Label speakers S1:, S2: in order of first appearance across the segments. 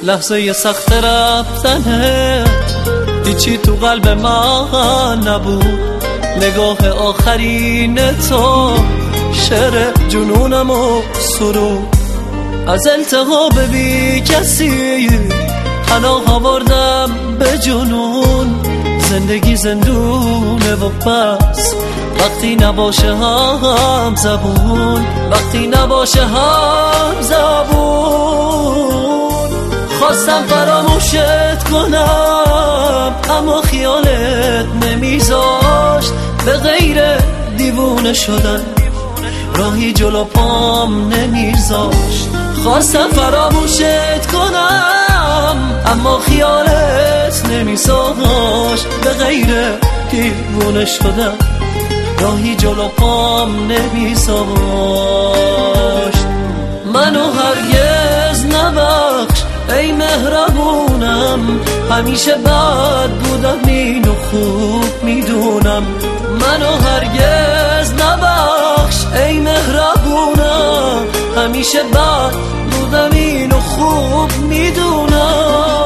S1: لحظه سخت رفتنه هیچی تو قلب من نبود. نگاه آخرین تو شعر جنونم و سرود. از التهاب بی کسی پناه آوردم به جنون. زندگی زندونه و بس وقتی نباشه هم زبون، وقتی نباشه هم زبون. خواستم فراموشت کنم اما خیالت نمیذاشت. به غیر دیوونه شدن راهی جلو پام نمیذاشت. خواستم فراموشت کنم اما خیالت نمیذاشت. به غیر دیوونه شدن راهی جلو پام نمیذاشت. منو هرگز نبخش ای مهربونم، همیشه بد بودم اینو خوب میدونم. منو هرگز نبخش ای مهربونم، همیشه بد بودم اینو خوب میدونم.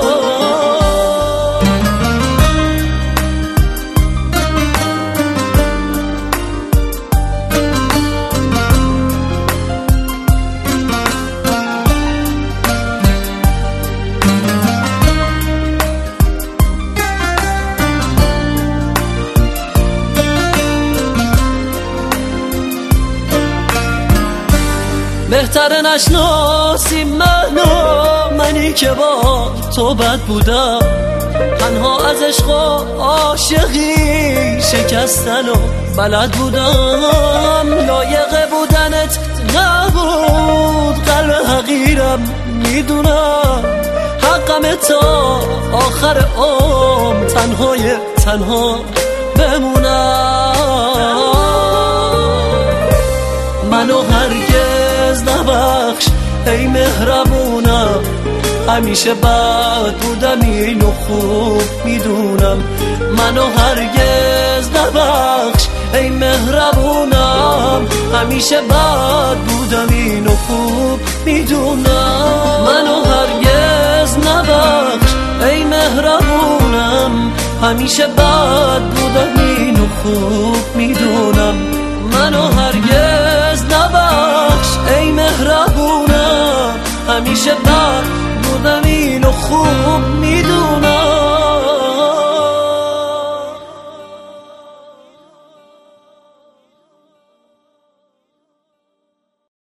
S1: بهتر نشناسی منی که با تو بد بودم. تنها از عشق و عاشقی شکستن و بلد بودم. لایق بودنت نبود قلب حقیرم میدونم. حقم تا آخر عمر تنها بمونم. منو هرگز نبخش ای مهربونم، همیشه بد بودم اینو خوب میدونم. منو هرگز نبخش ای مهربونم، همیشه بد بودم اینو خوب میدونم. منو هرگز نبخش ای مهربونم، همیشه بد بودم اینو خوب میدونم. منو هرگز نبخش ای مهربونم، همیشه بد بودم اینو خوب